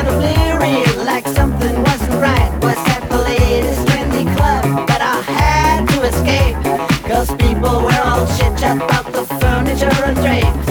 the bleary, like something wasn't right. Was at the latest trendy club, but I had to escape, 'cause people were all chit-chat about the furniture and drapes.